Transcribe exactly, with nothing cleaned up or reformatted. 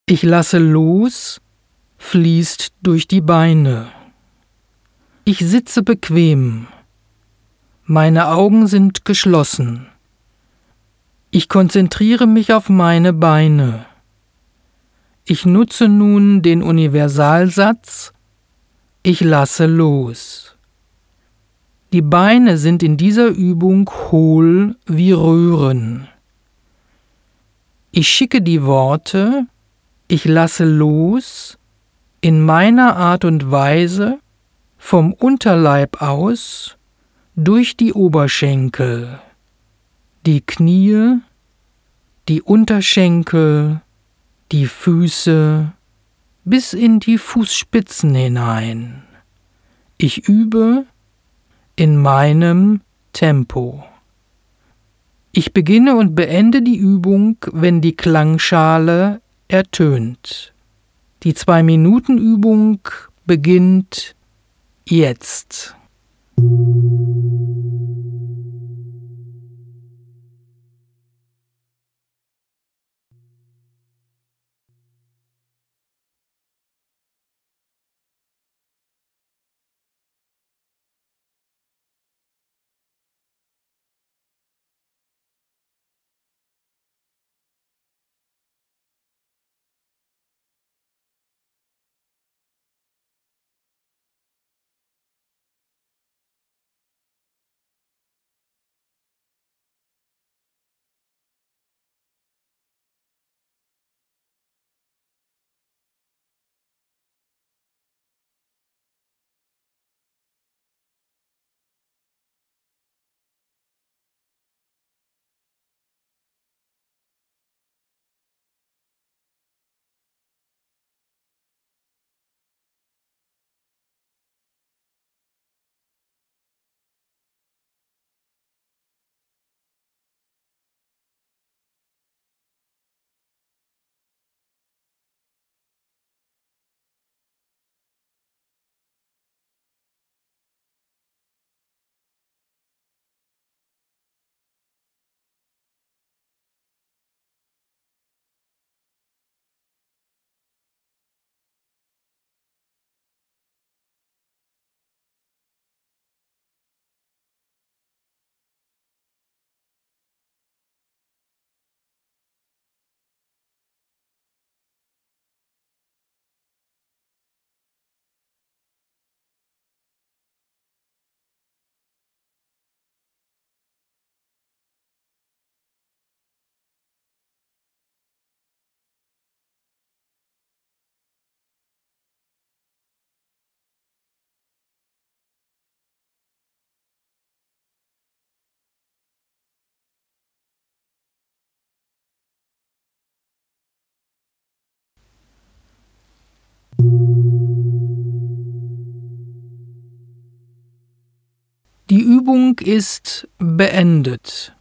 Ich lasse los, fließt durch die Beine. Ich sitze bequem. Meine Augen sind geschlossen. Ich konzentriere mich auf meine Beine. Ich nutze nun den Universalsatz: Ich lasse los. Die Beine sind in dieser Übung hohl wie Röhren. Ich schicke die Worte Ich lasse los in meiner Art und Weise vom Unterleib aus durch die Oberschenkel, die Knie, die Unterschenkel, die Füße bis in die Fußspitzen hinein. Ich übe in meinem Tempo. Ich beginne und beende die Übung, wenn die Klangschale ertönt. Die Zwei-Minuten-Übung beginnt jetzt. Die Übung ist beendet.